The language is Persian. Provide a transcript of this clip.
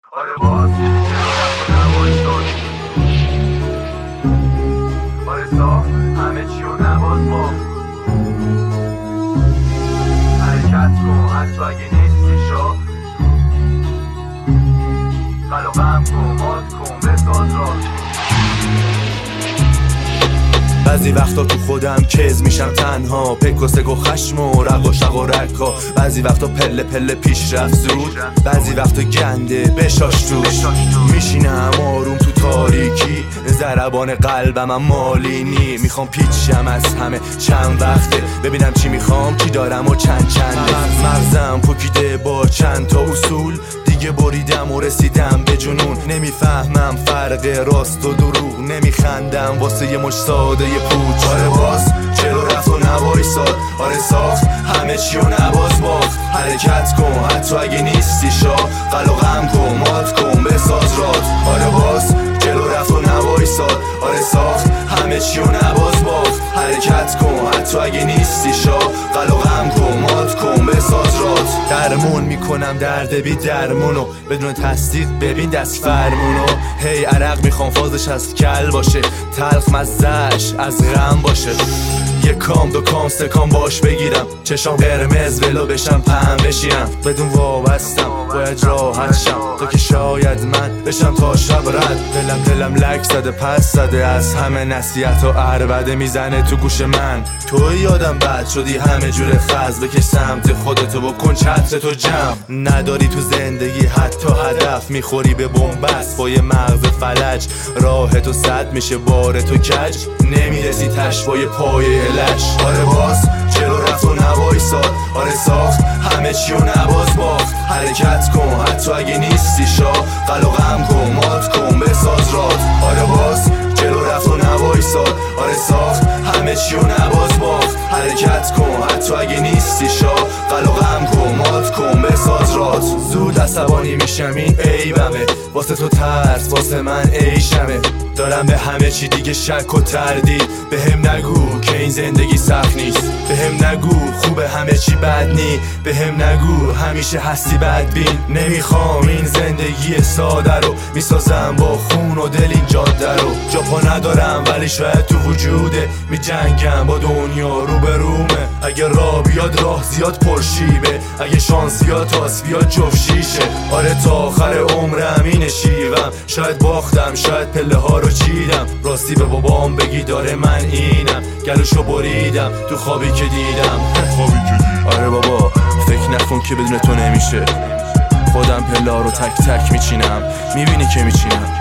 آره باز نوای شد، آره ساخت همه چی و نباز ما حرکت کن حتی اگه نیستی شا، قلو غم کن مات کن بساز را. بعضی وقتا تو خودم کز میشم تنها، پک و سگ و خشم و رق و شق و رکا. بعضی وقتا پله پله پیش رفت زود، بعضی وقتا گنده بشاش توش. میشینم آروم تو تاریکی، ضربان قلبم هم مالینی. میخوام پیچم از همه چند وقته، ببینم چی میخوام چی دارم و چنده. مغزم پوکیده با چند تا اصول، دیگه بریدم و رسیدم به جنون. نمیفهمم فرق راست و دروغ، نمیخندم واسه یه مش ساده پوچ. آره باز جلو رفت و نوایساد، آره ساخت همه چی و نباز باخت. حرکت کن حتی اگه نیستی شا، قلو غم کن مات کن بساز راد. آره باز جلو رفت و نوایساد، آره ساخت همه چی و نباز باخت. حرکت کن حتی اگه نیستی شا، قلو غم کن مات کن بساز راد. درمون میکنم درد بی درمونو، بدون تصدیق ببین دست فرمونو. هی عرق میخوام فازش از کل باشه، تلخ مزهش از غم باشه. یک کام دو کام سه کام باش بگیرم، چشام قرمز ولو بشم پهم بشینم. بدون وابستم باید راحت شم، تا که شاید من بشم تا شب رد. دلم لک زده پس زده، از همه نصیحت و عربده میزنه تو گوش من. توی یادم بد شدی همه جور خز، بکش سمت خودتو بکن چتر تو جمع. نداری تو زندگی حتی هدف، میخوری به بنبست با یه مغز فلج. راه تو صد میشه بار تو کج، نمیرسی تش با یه پایه لش. آره باز جلو رفت و نوایساد، آره ساخت همه چی و نباز باخت. حرکت کن حتی اگه نیستی شا، قلو غم کن مات کن بساز راد. آره باز جلو رفت و نوایساد، آره ساخت همه چی و نباز باخت. حرکت کن حتی اگه نیستی شا، قلو غم کن مات کن بساز راد. زود عصبانی میشم این عیبمه، واسه تو ترس واسه من عیشمه. دارم به همه چی دیگه شک و تردید، بهم نگو که این زندگی سخت نیست. بهم نگو خوبه همه چی بد نی، بهم نگو همیشه هستی بدبین. نمیخوام این زندگی ساده رو، میسازم با خون و دل این جاده رو. جا پا ندارم ولی شاید تو وجوده، میجنگم با دنیا رو به رومه. اگه راه بیاد راه زیاد پرشیبه، اگه شانس بیاد تاس بیاد جفت شیشه. آره تا آخر عمرم این شیوم، شاید باختم شاید پله ها رو چیدم. راستی به بابام بگی داره من اینم، گلوشو بریدم تو خوابی که دیدم. آره بابا فکر نکن که بدون تو نمیشه، خودم پله ها رو تک تک میچینم. میبینی که میچینم